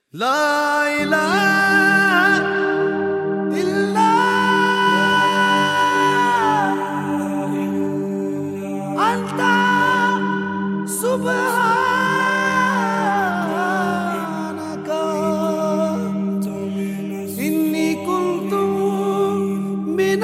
لا إله إلا أنت سبحانك إني كنت من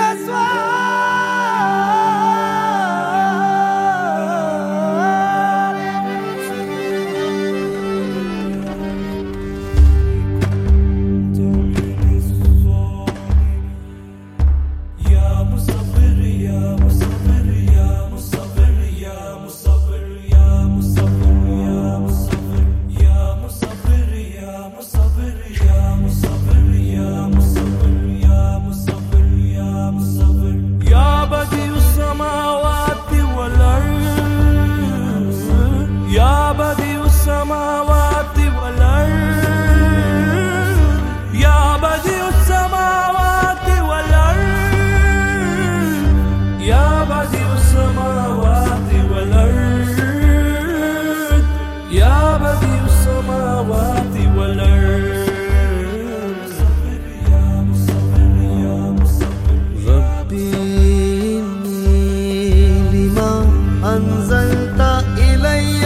السماوات والأرض يا بديع السماوات والأرض يا بديع السماوات والأرض يا بديع السماوات والأرض ربي إني لما أنزلت إلي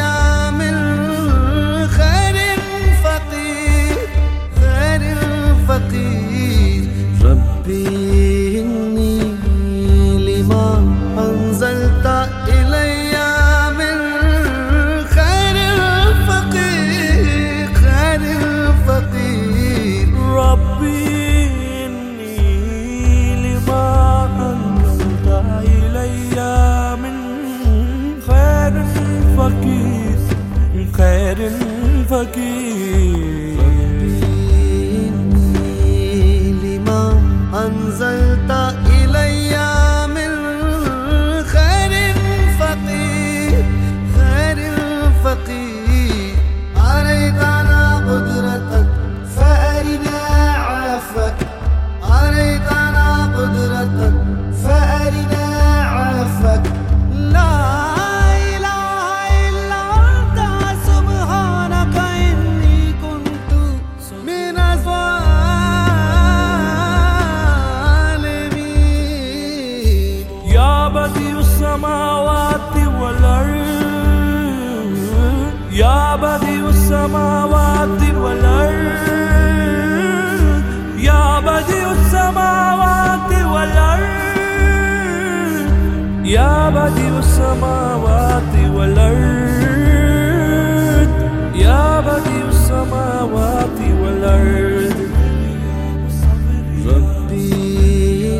ربي إني لما أنزلت إلي من خير الفقير خير الفقير ربي إني لما أنزلت إلي من خير الفقير خير الفقير أنزلت إلي من خير الفقير خير الفقير أريتنا قدرتك فأرنا عفك أريتنا قدرتك فأرنا عفك لا إله إلا أنت سبحانك إني كنت من بديع السماوات والأرض يا بديع السماوات والأرض يا بديع السماوات والأرض يا بديع السماوات والأرض يا بديع السماوات والأرض ربي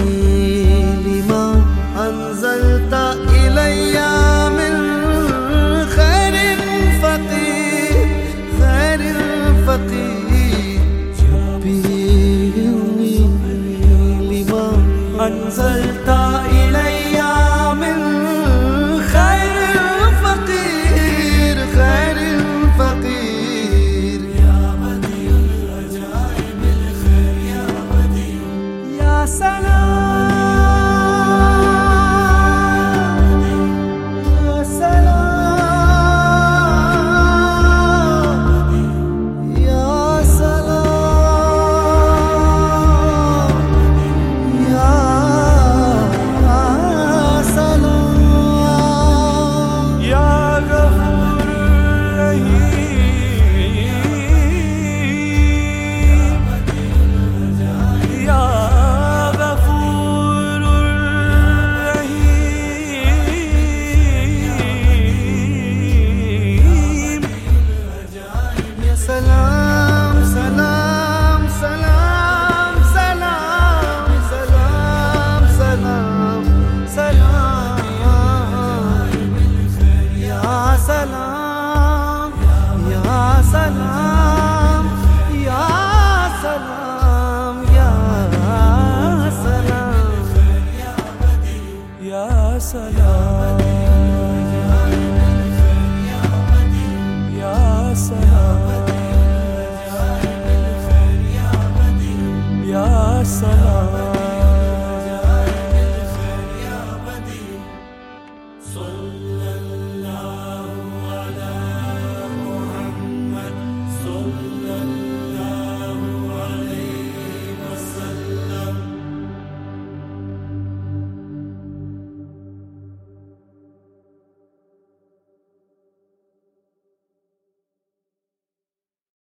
أنزلت إلي من خير الفقير خير الفقير ربي إني لما أنزلت إلي من خير الفقير خير الفقير يا بديع العجائب الخير يا بديع يا سلام سلام سلام سلام سلام سلام سلام سلام يا سلام يا سلام يا سلام يا سلام يا سلام يا سلام يا سلام صلى الله على محمد صلى الله